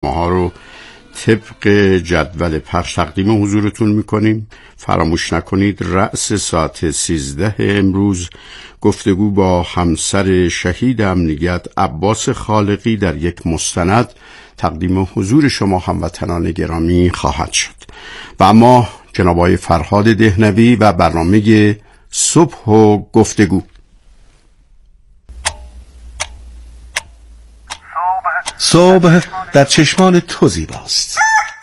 ماها رو طبق جدول پخش تقدیم حضورتون میکنیم. فراموش نکنید رأس ساعت 13 امروز گفتگو با همسر شهید امنیت عباس خالقی در یک مستند تقدیم حضور شما هموطنان گرامی خواهد شد. و اما جناب آقای فرهاد دهنوی و برنامه صبح و گفتگو. صبح در چشمان تو زیباست.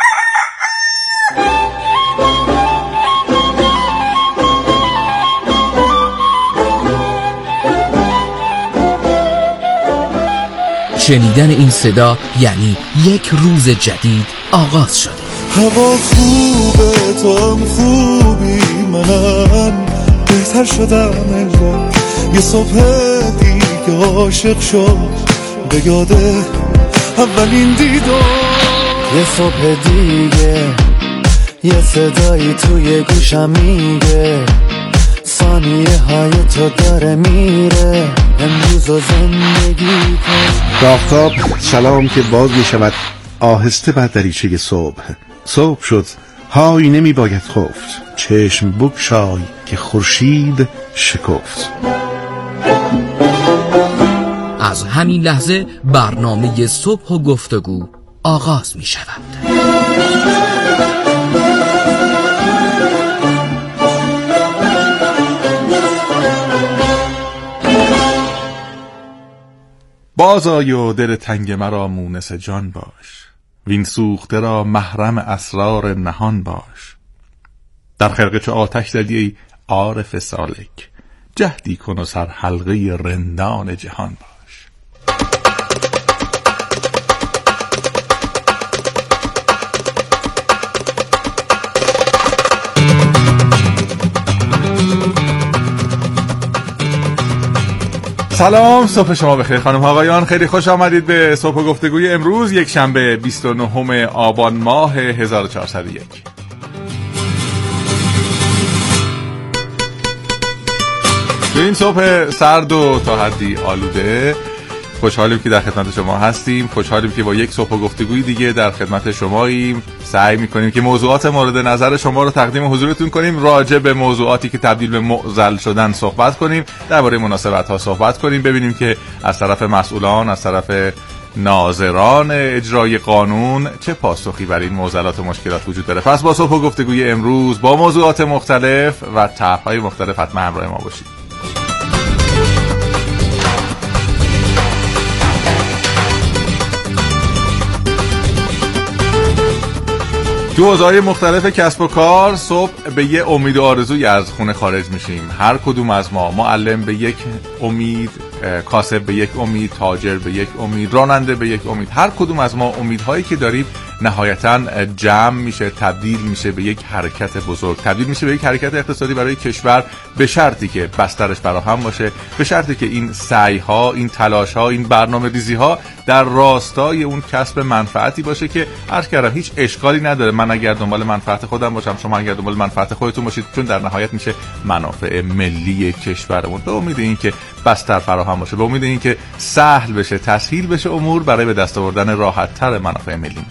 شنیدن این صدا یعنی یک روز جدید آغاز شده. هوا خوبه، تو هم خوبی، منم بهتر شدم انگار. یه صبح دیگه عاشق شد به یاده اولین دیدار. یه صبح دیگه یه صدایی توی گوشم میگه ثانیه های تو داره میره، امروز و زندگی کن. آفتاب سلام که باز میشود آهسته بر دریچه صبح. صبح شد، های نمی باید خفت، چشم بگشای که خورشید شکفت. از همین لحظه برنامه صبح و گفتگو آغاز می شود. باز آی و دل تنگ مرا مونس جان باش، وین سوخته را محرم اسرار نهان باش. در خرقه چو آتش زدی ای عارف سالک، جهدی کن و سر حلقه رندان جهان باش. سلام، صبح شما بخیر خانم آقایان. خیلی خوش آمدید به صبح و گفتگوی امروز، یک شنبه 29 آبان ماه 1401. تو این صبح سرد و تا حدی آلوده خوشحالیم که در خدمت شما هستیم. خوشحالیم که با یک صبح و گفتگوی دیگه در خدمت شماییم. سعی میکنیم که موضوعات مورد نظر شما رو تقدیم حضورتون کنیم، راجع به موضوعاتی که تبدیل به معضل شدن صحبت کنیم، درباره مناسبت ها صحبت کنیم، ببینیم که از طرف مسئولان، از طرف ناظران اجرای قانون چه پاسخی برای این معضلات و مشکلات وجود داره. پس با صبح و گفتگوی امروز با موضوعات مختلف و طرح‌های مختلف حتما همراه ما باشید. تو حوزه‌های مختلف کسب و کار صبح به یه امید و آرزوی از خونه خارج میشیم. هر کدوم از ما، معلم به یک امید، کاسب به یک امید، تاجر به یک امید، راننده به یک امید. هر کدوم از ما امیدهایی که داریم نهایتاً جمع میشه، تبدیل میشه به یک حرکت بزرگ، تبدیل میشه به یک حرکت اقتصادی برای کشور، به شرطی که بسترش فراهم باشه، به شرطی که این سعی‌ها، این تلاش‌ها، این برنامه‌ریزی‌ها در راستای اون کسب منفعتی باشه که عرض کردم هیچ اشکالی نداره من اگر دنبال منفعت خودم باشم، شما اگر دنبال منفعت خودتون باشید، چون در نهایت میشه منافع ملی کشورمون. به امید این که بستر فراهم باشه، به امید این که سهل بشه، تسهیل بشه امور برای به دست آوردن راحت‌تر منافع ملی.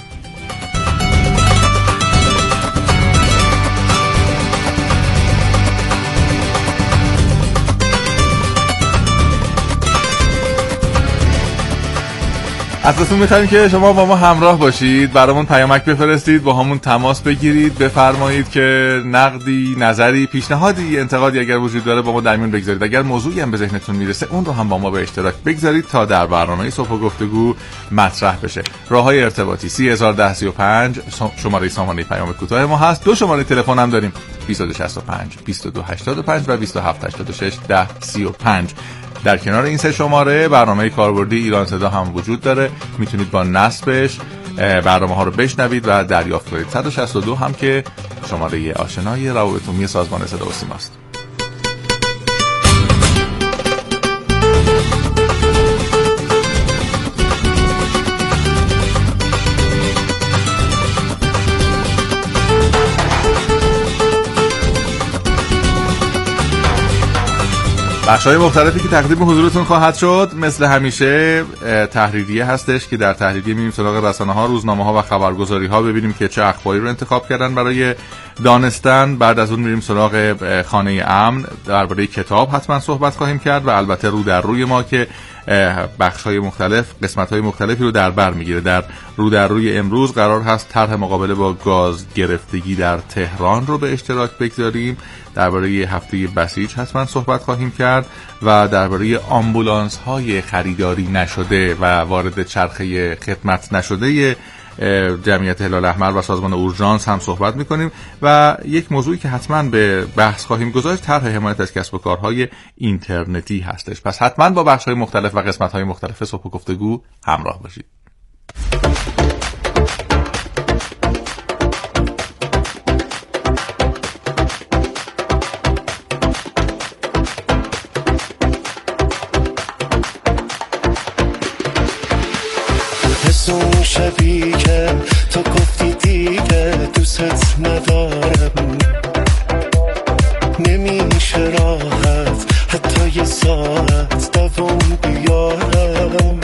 ازتون می‌خوایم که شما با ما همراه باشید، برامون پیامک بفرستید، با همون تماس بگیرید، بفرمایید که نقدی، نظری، پیشنهادی، انتقادی اگر وجود داره با ما در میون بگذارید. اگر موضوعی هم به ذهنتون میرسه اون رو هم با ما به اشتراک بگذارید تا در برنامه صبح و گفتگو مطرح بشه. راههای ارتباطی 30035 شماره سامانه پیام کوتاه ما هست. دو شماره تلفن هم داریم، 2265 2285 و 2786 1035. در کنار این سه شماره برنامه کاربردی ایران صدا هم وجود داره، میتونید با نصبش برنامه ها رو بشنوید و دریافت کنید. 162 هم که شماره آشنای روابط عمومی سازمان صدا و سیما است. بخش‌های مختلفی که تقدیم حضورتون خواهد شد مثل همیشه تحریریه هستش که در تحریریه میریم سراغ رسانه‌ها، روزنامه‌ها و خبرگزاری‌ها ببینیم که چه اخباری رو انتخاب کردن برای دانستن. بعد از اون میریم سراغ خانه امن، درباره کتاب حتما صحبت خواهیم کرد و البته رو در روی ما که بخش‌های مختلف، قسمت‌های مختلفی رو در بر میگیره. در رو در روی امروز قرار هست طرح مقابله با گاز گرفتگی در تهران رو به اشتراک بگذاریم. درباره هفته بسیج حتما صحبت خواهیم کرد و درباره آمبولانس‌های خریداری نشده و وارد چرخه خدمت نشده جمعیت هلال احمر و سازمان اورژانس هم صحبت میکنیم و یک موضوعی که حتما به بحث خواهیم گذاشت طرح حمایت از کسب و کارهای اینترنتی هستش. پس حتما با بخش‌های مختلف و قسمت‌های مختلف صبح گفتگو همراه باشید. اون شبی که تو گفتی دیگه دوست ندارم، نمیشه راحت حتی یه ساعت دوام بیارم.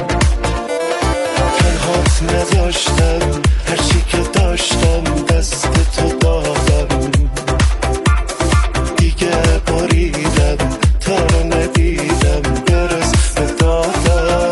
تنهات نذاشتم، هرچی که داشتم دست تو دادم، دیگه بریدم تا رو ندیدم برس به دادم.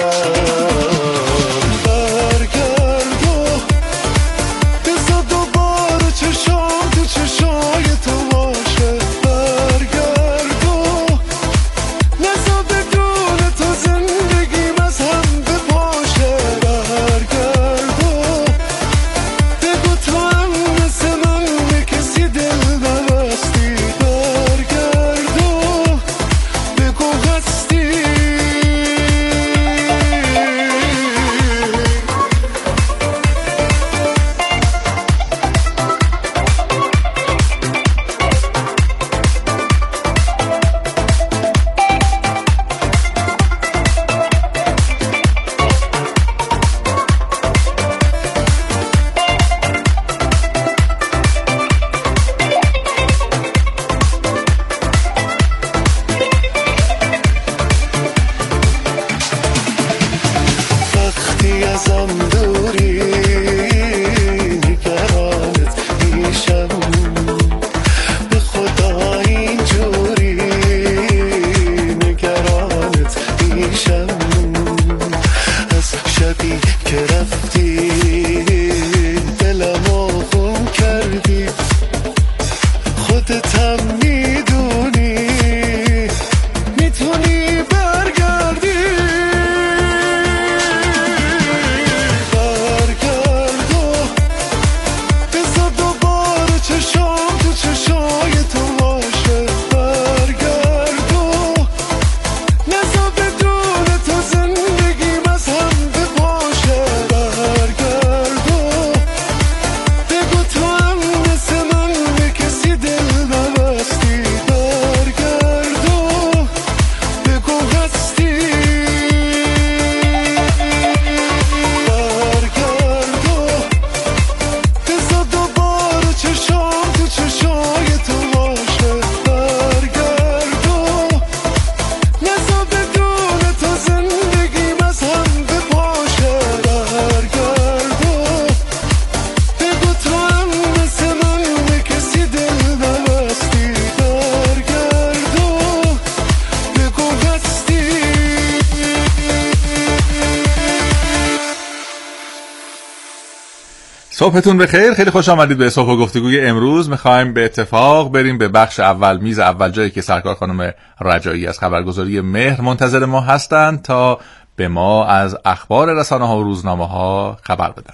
صبحتون بخیر، خیلی خوش آمدید به صبح گفتگوی امروز. میخوایم به اتفاق بریم به بخش اول، میز اول، جایی که سرکار خانم رجایی از خبرگزاری مهر منتظر ما هستند تا به ما از اخبار رسانه‌ها و روزنامه‌ها خبر بدن.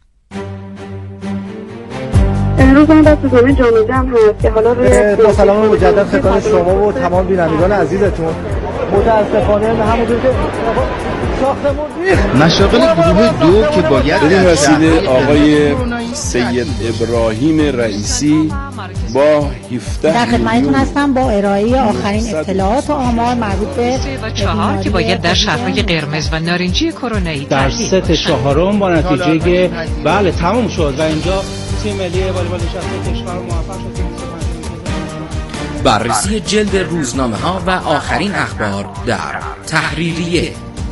امروز من دست زمین جامعه هست که حالا با سلام مجدد خدمت شما و تمام بینندگان عزیزتون. متاسفانه همونطور که مشاغل گروه دو که باید بدین وسیله آقای سید ابراهیم رئیسی با 17 در خدمتتون هستم با ارائه آخرین اطلاعات و آمار مربوط به 4 که باید در شهرهای قرمز و نارنجی کرونایی در 3/4 با نتیجه بله تمام شد و اینجا تیم ملی والیبال نشسته کشور موفق شد. بررسی جلد روزنامه ها و آخرین اخبار در تحریریه.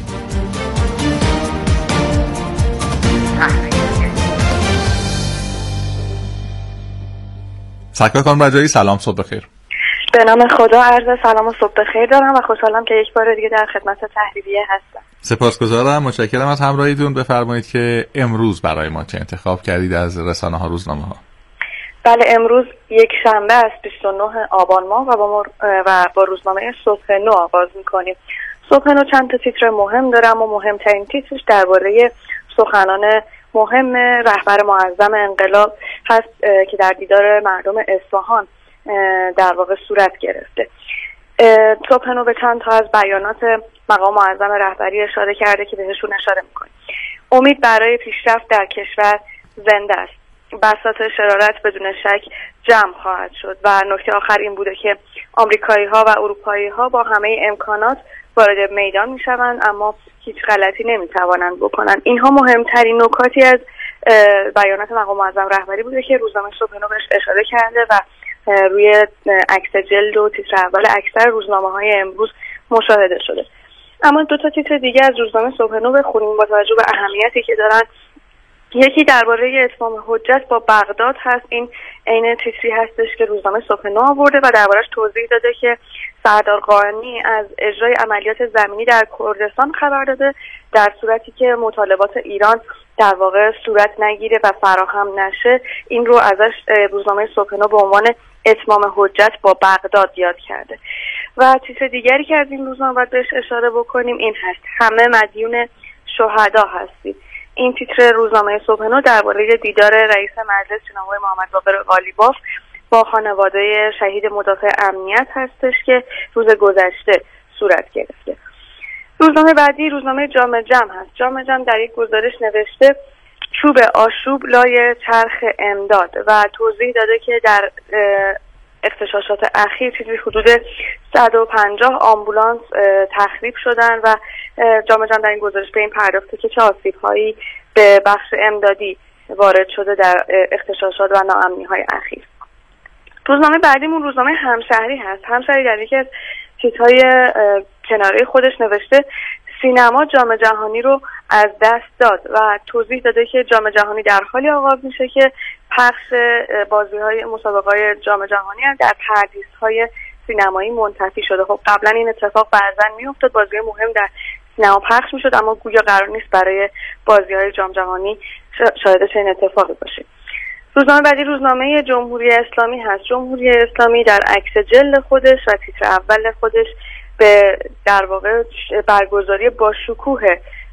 سکرت خانم رجایی، سلام، صبح بخیر. به نام خدا، عرض سلام و صبح بخیر دارم و خوشحالم که یک بار دیگه در خدمت تحریریه هستم. سپاسگزارم، متشکرم از همراهیتون. بفرمایید که امروز برای ما چه انتخاب کردید از رسانه ها، روزنامه ها؟ بله، امروز یک شنبه است، 29 آبان ماه و با روزنامه صبح نو آغاز می‌کنیم. صبح نو چند تا تیتر مهم دارم و مهمترین تیترش درباره سخنان مهم رهبر معظم انقلاب هست که در دیدار مردم اصفهان در واقع صورت گرفته. صبح نو به چند تا از بیانات مقام معظم رهبری اشاره کرده که بهشون اشاره می‌کنیم. امید برای پیشرفت در کشور زنده است. بساط شرارت بدون شک جمع خواهد شد و نکته آخر این بوده که آمریکایی‌ها و اروپایی‌ها با همه امکانات وارد میدان می‌شوند اما هیچ غلطی نمی‌توانند بکنند. اینها مهمترین نکاتی از بیانات مقام معظم رهبری بوده که روزنامه صبح نو بهش اشاره کرده و روی عکس جلد و تیتر اول اکثر روزنامه‌های امروز مشاهده شده. اما دو تا تیتر دیگه از روزنامه صبح نو بخونیم با توجه به اهمیتی که دارن. یکی درباره اتمام حجت با بغداد هست. این عین تیتری هستش که روزنامه صبح نو آورده و دربارش توضیح داده که سردار قائمی از اجرای عملیات زمینی در کردستان خبر داده در صورتی که مطالبات ایران در واقع صورت نگیره و فراهم نشه. این رو ازش روزنامه صبح نو به عنوان اتمام حجت با بغداد یاد کرده. و تیتر دیگری که از این روزنامه باید بهش اشاره بکنیم این هست: همه مدیون شهدا هستید. این تیتر روزنامه صبح نو درباره دیدار رئیس مجلس جناب آقای محمد باقر قالیباف با خانواده شهید مدافع امنیت هستش که روز گذشته صورت گرفته. روزنامه بعدی روزنامه جامعه جمع هست. جامعه جمع در یک گزارش نوشته چوب آشوب لای چرخ امداد و توضیح داده که در اغتشاشات اخیر چیزی حدود 150 آمبولانس تخریب شدن و جامعه جمع در این گزارش به این پرداخته که چه آسیب‌هایی به بخش امدادی وارد شده در اغتشاشات و ناامنی‌های اخیر. روزنامه بعدیمون روزنامه همشهری هست. همشهری در یکی از چیزهای کناره خودش نوشته سینما جام جهانی رو از دست داد و توضیح داده که جام جهانی در حالی آغاز میشه که پخش بازی‌های مسابقه‌های جام جهانی هم در پردیس‌های سینمایی منتفی شده. خب قبلا این اتفاق بعضن میافتاد، بازی‌های مهم در سینما پخش میشد اما گویا قرار نیست برای بازی‌های جام جهانی شاهد چنین اتفاقی باشیم. روزنامه بعدی روزنامه جمهوری اسلامی هست. جمهوری اسلامی در عکس جلد خودش و تیتر اول خودش به در واقع برگزاری با شکوه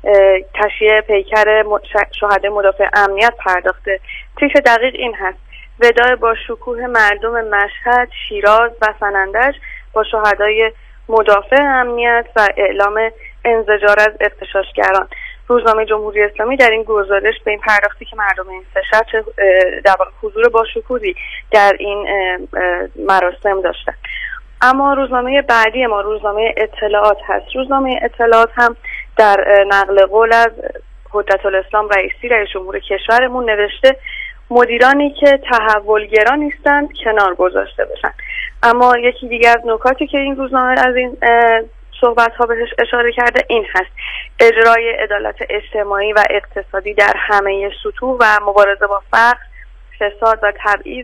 تشییع پیکر شهدای مدافع امنیت پرداخته. تیتر دقیق این هست: وداع با شکوه مردم مشهد، شیراز و سنندج با شهدای مدافع امنیت و اعلام انزجار از اغتشاشگران. روزنامه جمهوری اسلامی در این گزارش به این پرداختی که مردم این سه شهر در واقع حضور با شکوهی در این مراسم داشتن. اما روزنامه بعدی ما روزنامه اطلاعات هست. روزنامه اطلاعات هم در نقل قول از حجت الاسلام رئیسی رئیس جمهور کشورمون نوشته مدیرانی که تحولگرا نیستند کنار گذاشته بشن. اما یکی دیگه از نکاتی که این روزنامه از این صحبت ها بهش اشاره کرده این هست: اجرای عدالت اجتماعی و اقتصادی در همه سطوح و مبارزه با فقر، فساد و تبعیض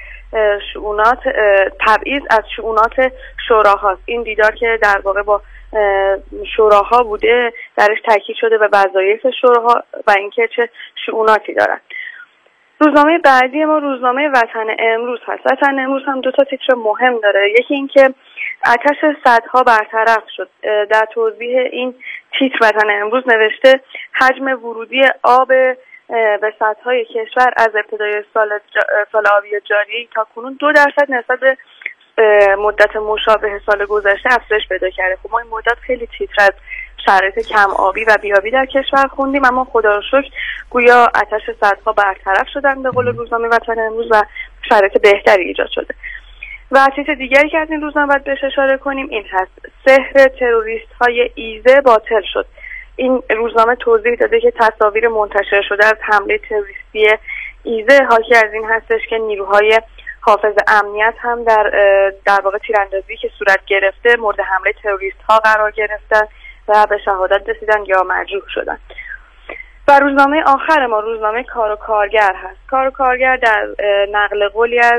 از شؤونات شوراهاست. این دیدار که در واقع با شوراها بوده درش تاکید شده به وظایف شوراها و اینکه چه شؤوناتی دارن. روزنامه بعدی ما روزنامه وطن امروز هست. وطن امروز هم دو تا تیتر مهم داره. یکی این که آتش سدها برطرف شد. در توضیح این تیتر وطن امروز نوشته حجم ورودی آب به سدهای کشور از ابتدای سال آبی جاری تا کنون 2% نسبت به مدت مشابه سال گذشته افزایش پیدا کرده. خب ما این مدت خیلی تیتر از شرایط کم آبی و بیابی در کشور خوندیم اما خدا رو شکر گویا آتش سدها برطرف شدن به قول روزنامه وطن امروز و شرایط بهتری ایجاد شده. و چیز دیگری که از این روزنامه باید بهش اشاره کنیم این هست: سحر تروریست های ایزه باطل شد. این روزنامه توضیح داده که تصاویر منتشر شده از حمله تروریستی ایزه حاکی از این هستش که نیروهای حافظ امنیت هم در واقع تیراندازی که صورت گرفته مورد حمله تروریست ها قرار گرفتن و به شهادت رسیدن یا مجروح شدن. و روزنامه آخر ما روزنامه کار و کارگر هست. کار و کارگر در نقل قولی از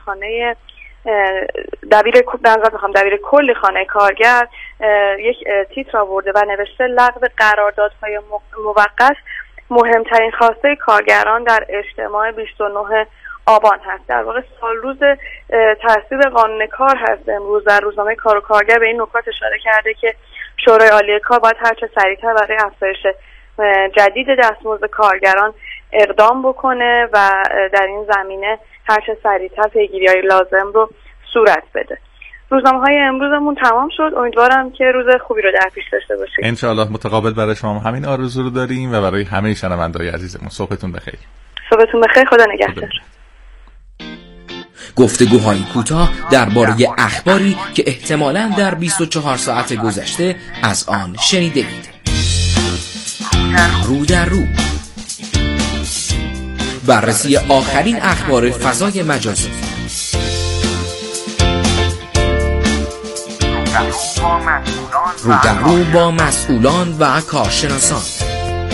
دبیر کل خانه کارگر یک تیتر آورده و نوشته لغو قراردادهای موقت مهمترین خواسته کارگران در اجتماع 29 آبان هست. در واقع سال روز تصویب قانون کار هست امروز. در روزنامه کار و کارگر به این نکات اشاره کرده که شورای عالی کار باید هرچه سریعتر برای افزایش جدید دستمزد کارگران اقدام بکنه و در این زمینه هرچه سریعتر پیگیری‌های لازم رو صورت بده. روزنامه‌های امروزمون تمام شد. امیدوارم که روز خوبی رو در پیش داشته باشید. ان شاءالله متقابل برای شما همین آرزو رو داریم و برای همه شنونده‌های عزیزمون. صبحتون بخیر. صبحتون بخیر. خدا نگهدار. گفتگوهای کوتاه درباره اخباری که احتمالاً در 24 ساعت گذشته از آن شنیدید. رو در رو، بررسی آخرین اخبار فضای مجازی، رو در رو با مسئولان و کارشناسان.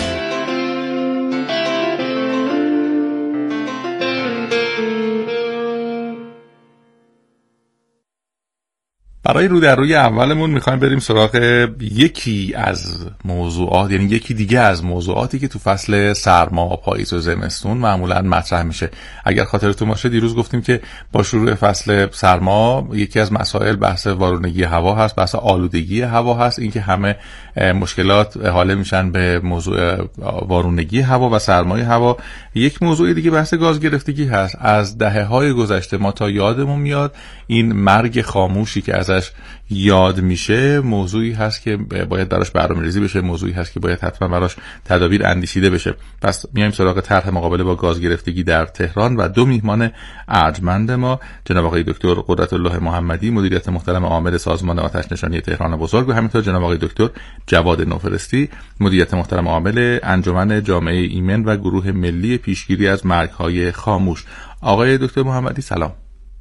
برای رو در روی اولمون میخوایم بریم سراغ یکی از موضوعات، یعنی یکی دیگه از موضوعاتی که تو فصل سرما، پاییز و زمستون معمولا مطرح میشه. اگر خاطرتون باشه دیروز گفتیم که با شروع فصل سرما یکی از مسائل بحث وارونگی هوا هست، بحث آلودگی هوا هست، اینکه همه مشکلات حاله میشن به موضوع وارونگی هوا و سرمای هوا. یک موضوع دیگه بحث گاز گرفتگی هست. از دهه‌های گذشته ما تا یادمون میاد این مرگ خاموشی که ازش یاد میشه موضوعی هست که باید براش برنامه‌ریزی بشه، موضوعی هست که باید حتما براش تدابیر اندیشیده بشه. پس میایم سراغ طرح مقابله با گاز گرفتگی در تهران و دو میهمان ارجمند ما، جناب آقای دکتر قدرت‌الله محمدی، مدیریت محترم عامل سازمان آتش نشانی تهران بزرگ، و همینطور جناب آقای دکتر جواد نوفرستی، مدیریت محترم عامل انجمن جامعه ایمن و گروه ملی پیشگیری از مرگ‌های خاموش. آقای دکتر محمدی سلام.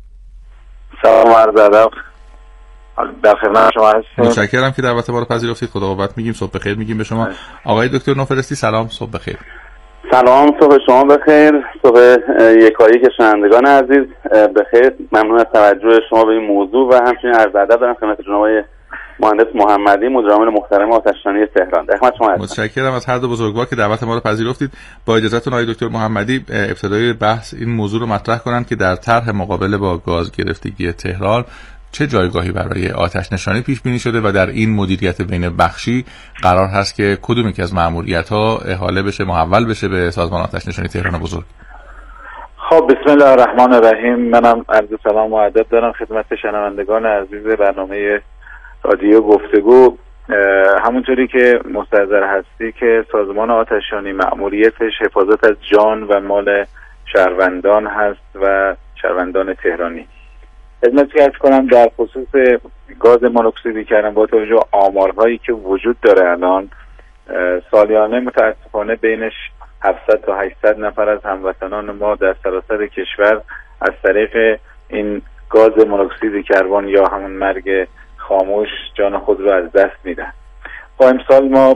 سلام عرض ادب. در خدمت شما هستم. متشکرم که دعوت ما رو پذیرفتید. خدا قوت میگیم، صبح بخیر میگیم به شما. آقای دکتر نوفرستی سلام، صبح بخیر. سلام، صبح شما بخیر، صبح یکایی که شنوندگان عزیز بخیر. ممنون از توجه شما به این موضوع و همچنین عرض ادب دارم خدمت جناب مهندس محمدی، مدیر عامل محترم آتش نشانی تهران. در خدمت شما هستم. متشکرم از هر دو بزرگوار که دعوت ما رو پذیرفتید. با اجازهتون آقای دکتر محمدی ابتدای بحث این موضوع رو مطرح کنن که در طرح مقابله با گاز گرفتگی تهران چه جایگاهی برای آتش نشانی پیش بینی شده و در این مدیریت بین بخشی قرار هست که کدوم یکی از مأموریت‌ها احاله بشه، محول بشه به سازمان آتش نشانی تهران بزرگ؟ خب بسم الله الرحمن الرحیم. منم عرض سلام و ادب دارم خدمت شنوندگان عزیز برنامه رادیو گفتگو. همونطوری که مستحضر هستی که سازمان آتش نشانی مأموریتش حفاظت از جان و مال شهروندان هست و شهروندان تهرانی. خدمتی عرض کنم در خصوص گاز مونوکسید کربن با توجه به آمارهایی که وجود داره الان سالیانه متاسفانه بینش 700 تا 800 نفر از هموطنان ما در سراسر کشور از طریق این گاز مونوکسید کربن یا همون مرگ خاموش جان خود رو از دست میدن. با امسال ما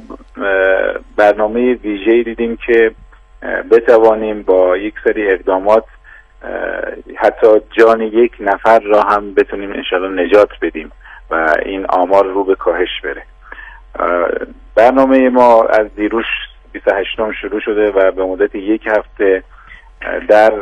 برنامه ویژه‌ای دیدیم که بتوانیم با یک سری اقدامات حتی جان یک نفر را هم بتونیم انشاءالله نجات بدیم و این آمار رو به کاهش بره. برنامه ما از دیروز 28م شروع شده و به مدت یک هفته در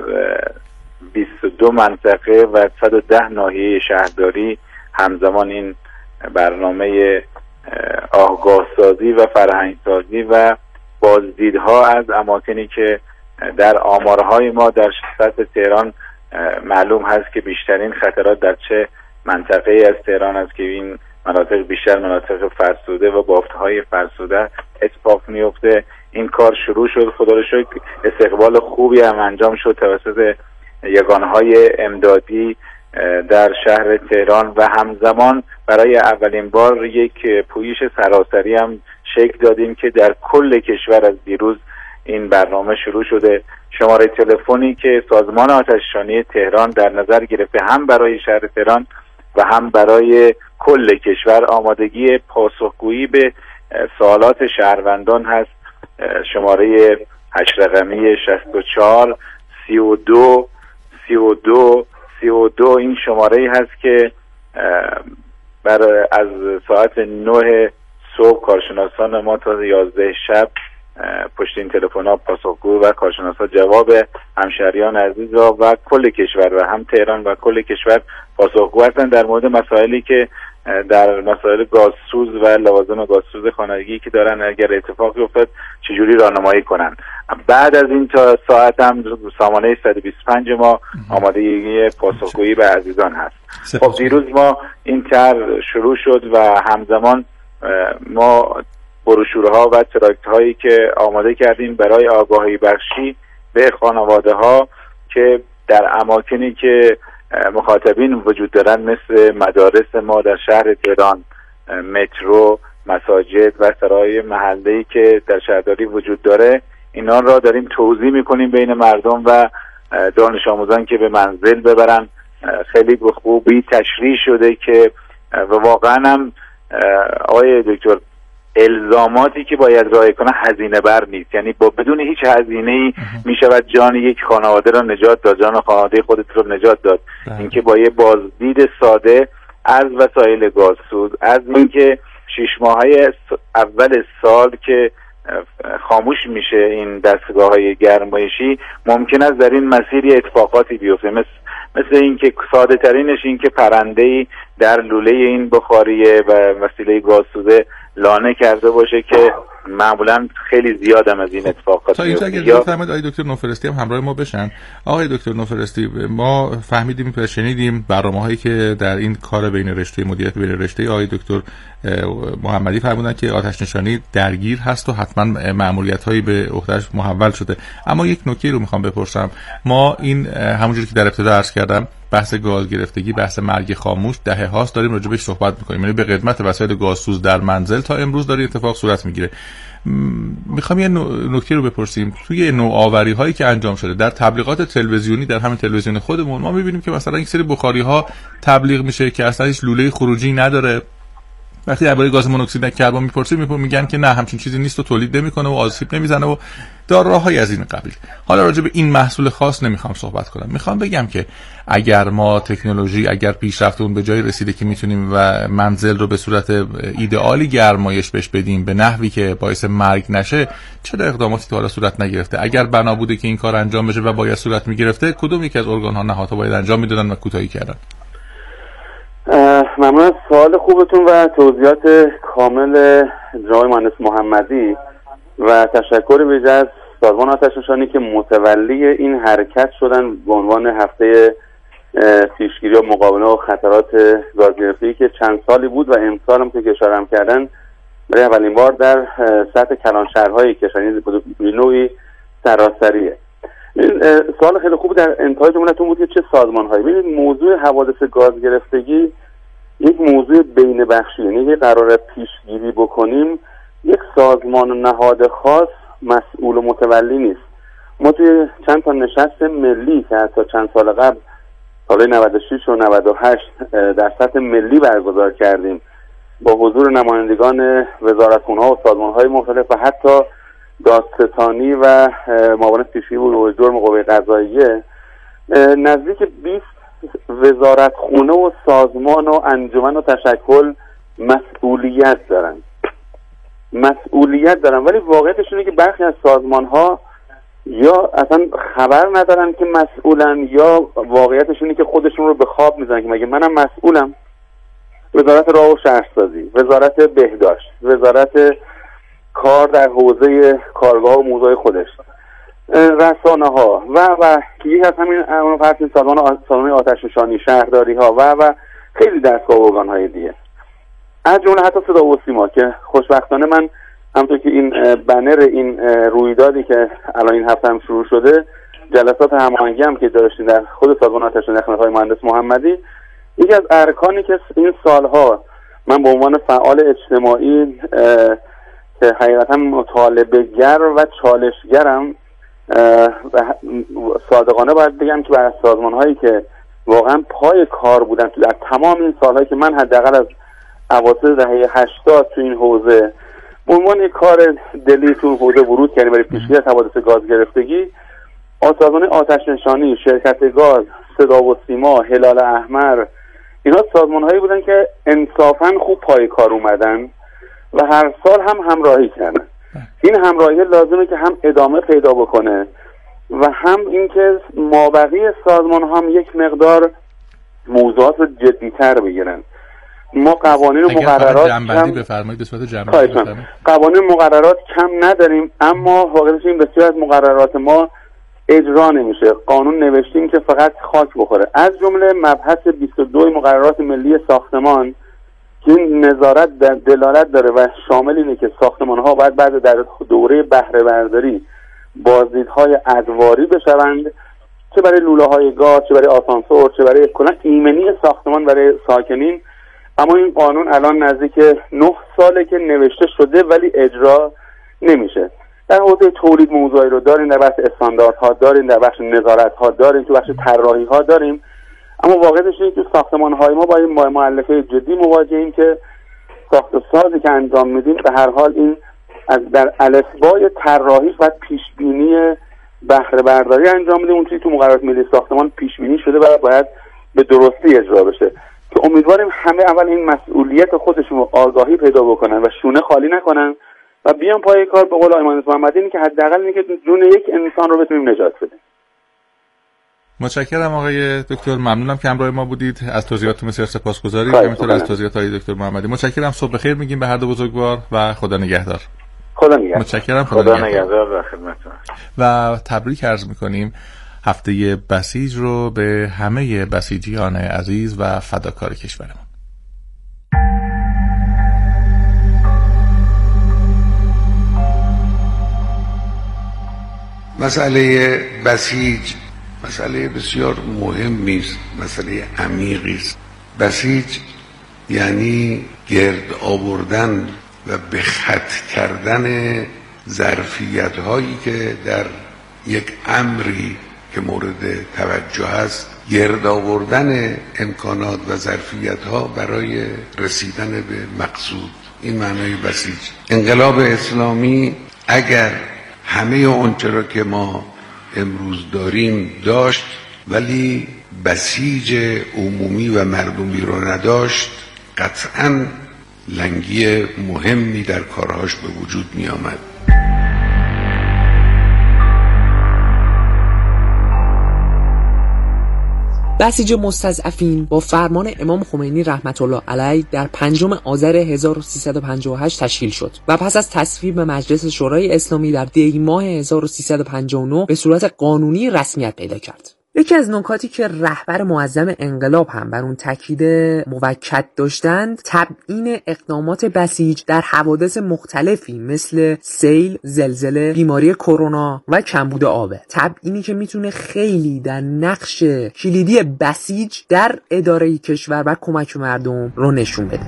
22 منطقه و 110 ناحیه شهرداری همزمان این برنامه آگاه سازی و فرهنگ سازی و بازدیدها از اماکنی که در آمارهای ما در سطح تهران معلوم هست که بیشترین خطرات در چه منطقه از تهران است که این مناطق بیشتر مناطق فرسوده و بافتهای فرسوده اتفاق میفته. این کار شروع شد، خدا رو شکر استقبال خوبی هم انجام شد توسط یگانهای امدادی در شهر تهران و همزمان برای اولین بار یک پویش سراسری هم شکل دادیم که در کل کشور از دیروز این برنامه شروع شده. شماره تلفنی که سازمان آتش‌نشانی تهران در نظر گرفته هم برای شهر تهران و هم برای کل کشور آمادگی پاسخگویی به سوالات شهروندان هست. شماره 8 رقمی 64 32 32 32 این شماره هست که از ساعت 9 صبح کارشناسان ما تا 11 شب پشت این تلفن‌ها پاسخگو و کارشناسا جواب همشهریان عزیز را و کل کشور و هم تهران و کل کشور پاسخگو هستند در مورد مسائلی که در مسائل گازسوز و لوازم گازسوز خانگی که دارن اگر اتفاقی افتاد چجوری راهنمایی کنن. بعد از این تا ساعت هم سامانه 125 ما آمادگی پاسخگویی به عزیزان هست. خب دیروز ما این طرح شروع شد و همزمان ما بروشورها و تراکت هایی که آماده کردیم برای آگاهی بخشی به خانواده ها که در اماکنی که مخاطبین وجود دارن مثل مدارس ما در شهر تهران، مترو، مساجد و سرای محله‌ای که در شهرداری وجود داره، اینا را داریم توضیح میکنیم بین مردم و دانش آموزان که به منزل ببرن. خیلی به خوبی تشریح شده که و واقعا هم آقای دکتر الزاماتی که باید رعایت کنه هزینه بر نیست، یعنی با بدون هیچ هزینه‌ای میشود جان یک خانواده را نجات داد، جان خانواده خودت رو نجات داد. اینکه با یه بازدید ساده از وسایل گازسوز، از اینکه 6 ماهه اول سال که خاموش میشه این دستگاه‌های گرمایشی، ممکن است در این مسیری اتفاقاتی بیفته، مثل اینکه ساده ترینش این که پرنده‌ای در لوله این بخاریه و وسیله گازسوزه لانه کرده باشه که معمولا خیلی زیادم از این اتفاقات تا اینجا اگر بفرمایید آقای دکتر نوفرستی هم همراه ما بشن. آقای دکتر نوفرستی، ما فهمیدیم و شنیدیم برنامه‌هایی که در این کار بین رشته مدیریت بین رشته آقای دکتر محمدی فرمودن که آتش نشانی درگیر هست و حتما مأموریت‌هایی به عهده‌اش محول شده. اما یک نکته رو میخوام بپرسم. ما این همونجوری که در ابتدا عرض کردم بحث گاز گرفتگی، بحث مرگ خاموش دهه هاست داریم راجع بهش صحبت می‌کنیم، یعنی به قدمت وسایل گازسوز در منزل تا امروز داره اتفاق صورت میگیره. میخوام یه نکته رو بپرسیم. توی نوآوری هایی که انجام شده در تبلیغات تلویزیونی، در همین تلویزیون خودمون ما میبینیم که مثلا یک سری بخاری ها تبلیغ میشه که اصلا هیچ لوله خروجی نداره. وقتی درباره گاز مونوکسید کربن میپرسیم میگن که نه همچین چیزی نیست و تولید نمیکنه و آسیب نمیزنه و داراهای از این قبیل. حالا راجع به این محصول خاص نمیخوام صحبت کنم. میخوام بگم که اگر ما تکنولوژی، اگر پیشرفت اون به جای رسیده که میتونیم و منزل رو به صورت ایدئالی گرمایش بهش بدیم به نحوی که باعث مرگ نشه، چرا اقداماتی تا حالا صورت نگرفته؟ اگر بنا بوده که این کار انجام بشه و باید صورت میگرفته، کدوم یکی از ارگان ها نهادها باید انجام میدادن و کوتاهی کردن؟ ممنون از سوال خوبتون و توضیحات کامل جناب مهندس محمدی و تشکر ویژه از سازمان آتش نشانی که متولی این حرکت شدن به عنوان هفته پیشگیری و مقابله و خطرات گازگرفتگی که چند سالی بود و امسال هم که اشاره کردن برای اولین بار در سطح کلانشهرهای کشور به نوعی سراسریه. سوال خیلی خوب در انتهای جملتون بود که چه سازمان‌هایی. ببینید موضوع حوادث گازگرفتگی یک موضوع بین بخشی، یعنی قراره پیشگیری بکنیم یک سازمان و نهاد خاص مسئول و متولی نیست. ما توی چند تا نشست ملی که حتی چند سال قبل سال 96 و 98 در سطح ملی برگزار کردیم با حضور نمایندگان وزارتخونه‌ها و سازمان‌های مختلف و حتی دادستانی و معاونت پیشگیری و جرم قوه قضاییه، نزدیک 20 وزارتخونه و سازمان و انجمن و تشکل مسئولیت دارن ولی واقعیتش اینه که برخی از سازمان‌ها یا اصلا خبر ندارن که مسئولن یا واقعیتش اینه که خودشون رو به خواب میزنن که مگه منم مسئولم. وزارت راه و شهرسازی، وزارت بهداشت، وزارت کار در حوزه کارگاه و موضوع خودش، رسانه ها و یکی از همین سازمان آتش نشانی، شهرداری ها و خیلی دستگاه و ارگان های دیگه، از جمله حتی صدا و سیما که خوشبختانه من همونطور که این بنر این رویدادی که الان این هفته هم شروع شده، جلسات هماهنگی هم که داشتیم در خود سازمان آتش نشانی خدمات های مهندس محمدی، یکی از ارکانی که این سالها من به عنوان فعال اجتماعی که حقیقتا مطالبه‌گر و چالشگرم و صادقانه باید بگم که برای سازمان‌هایی که واقعا پای کار بودن در تمام این سال‌هایی که من حداقل از اواسط دهه 80 تو این حوزه به عنوان یک کار دلی تو حوزه ورود کردیم برای پیشگیری از حوادث گاز گرفتگی، سازمان آتش نشانی، شرکت گاز، صدا و سیما، هلال احمر، اینا سازمان‌هایی بودن که انصافاً خوب پای کار اومدن و هر سال هم همراهی کردن. این همراهی لازمه که هم ادامه پیدا بکنه و هم اینکه مابقی سازمان هم یک مقدار موضوعات رو جدی‌تر بگیرن. ما قوانین و مقررات جنبندی بفرمایید به صورت جنبندی بفرمایید. قوانین مقررات کم نداریم، اما واقعیتش این بسیار از مقررات ما اجرا نمیشه. قانون نوشتیم که فقط خاک بخوره. از جمله مبحث 22 مقررات ملی ساختمان که این نظارت در دلالت داره و شامل اینه که ساختمان‌ها باید بعد در دوره بهره برداری بازدیدهای ادواری بشوند، چه برای لوله‌های گاز، چه برای آسانسور، چه برای کلا ایمنی ساختمان برای ساکنین. اما این قانون الان نزدیک 9 ساله که نوشته شده ولی اجرا نمیشه. در حوزه تولید موضوعی رو داریم، در بخش استانداردها داریم، در بخش نظارت‌ها داریم، تو بخش طراحی‌ها داریم، اما واقعیتش اینه که ساختمان‌های ما با این مؤلفه جدی مواجهیم که ساخت و سازی که انجام میدیم به هر حال این از در الفبای طراحی و پیشبینی بهره برداری انجام میدیم. اون چیزی تو مقررات ملی ساختمان پیشبینی شده و باید به درستی اجرا بشه که امیدواریم همه اول این مسئولیت خودشون رو آگاهی پیدا بکنن و شونه خالی نکنن و بیان پای کار. به قول آقای مهندس محمدی اینه که حداقل اینه که جون یک انسان رو بتونیم نجات بدیم. متشکرم آقای دکتر، ممنونم که همراه ما بودید. از توضیحاتتون بسیار سپاسگزاریم. همینطور از توضیحات آقای دکتر محمدی متشکرم. صبح بخیر میگیم به هر دو بزرگوار و خدا نگهدار. خدا نگهدار. متشکرم. خدا نگهدار و خدمتتون. و تبریک عرض میکنیم هفته بسیج رو به همه بسیجیان عزیز و فداکار کشورمون. مسئله بسیج مسئله بسیار مهمی است، مسئله عمیقی است. بسیج یعنی گرد آوردن و به خط کردن ظرفیت هایی که در یک امری که مورد توجه است، گرد آوردن امکانات و ظرفیت ها برای رسیدن به مقصود. این معنای بسیج. انقلاب اسلامی اگر همه اونچه را که ما امروز داریم داشت ولی بسیج عمومی و مردمی رو نداشت، قطعاً لنگی مهمی در کارهاش به وجود می آمد. بسیج مستضعفین با فرمان امام خمینی رحمت الله علیه در 5 آذر 1358 تشکیل شد و پس از تصویب به مجلس شورای اسلامی در دی ماه 1359 به صورت قانونی رسمیت پیدا کرد. یکی از نکاتی که رهبر معظم انقلاب هم بر اون تاکید موکد داشتند تبیین اقدامات بسیج در حوادث مختلفی مثل سیل، زلزله، بیماری کرونا و کمبود آبه. تبیینی که میتونه خیلی در نقش کلیدی بسیج در اداره کشور و کمک مردم رو نشون بده.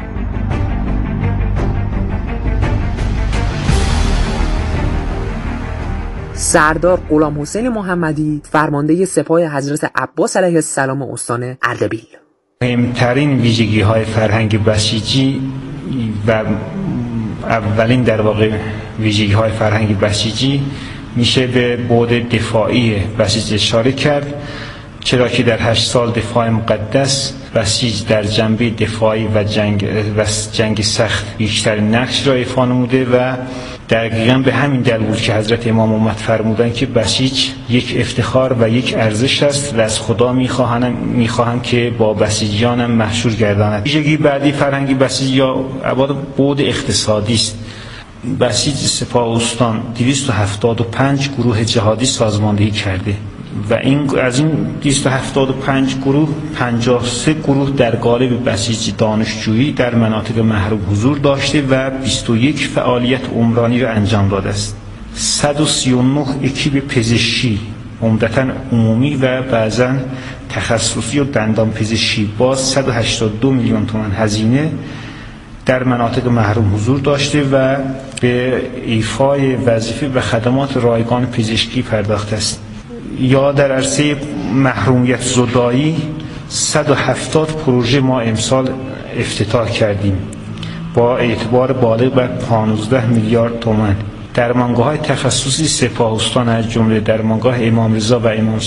سردار غلامحسین محمدی فرمانده سپاه حضرت عباس علیه السلام استان اردبیل: مهمترین ویژگی‌های فرهنگ بسیجی و اولین در واقع ویژگی‌های فرهنگ بسیجی میشه به بعد دفاعی بسیج اشاره کرد، چرا که در 8 سال دفاع مقدس بسیج در جنبه دفاعی و جنگ سخت بیشتر نقش را ایفا نموده و دقیقاً به همین دلیل بود که حضرت امام اومد فرمودن که بسیج یک افتخار و یک ارزش است و از خدا میخواهم که با بسیجیانم محشور گرداند. ویژگی بعدی فرهنگی بسیج یا بعد اقتصادی است. بسیج سپاه استان 275 گروه جهادی سازماندهی کرده و از این 275 گروه 53 گروه در قالب بسیج دانشجویی در مناطق محروم حضور داشته و 21 فعالیت عمرانی را انجام داده است. 139 اکیپ پزشکی عمدتاً عمومی و بعضاً تخصصی و دندان پزشکی با 182 میلیون تومان هزینه در مناطق محروم حضور داشته و به ایفای وظیفه و خدمات رایگان پزشکی پرداخته است. یا در عرصه محرومیت زدایی 170 پروژه ما امسال افتتاح کردیم با اعتبار بالغ بر 15 میلیارد تومان. درمانگاه‌های تخصصی سپاهستان از جمله درمانگاه امام رضا و امام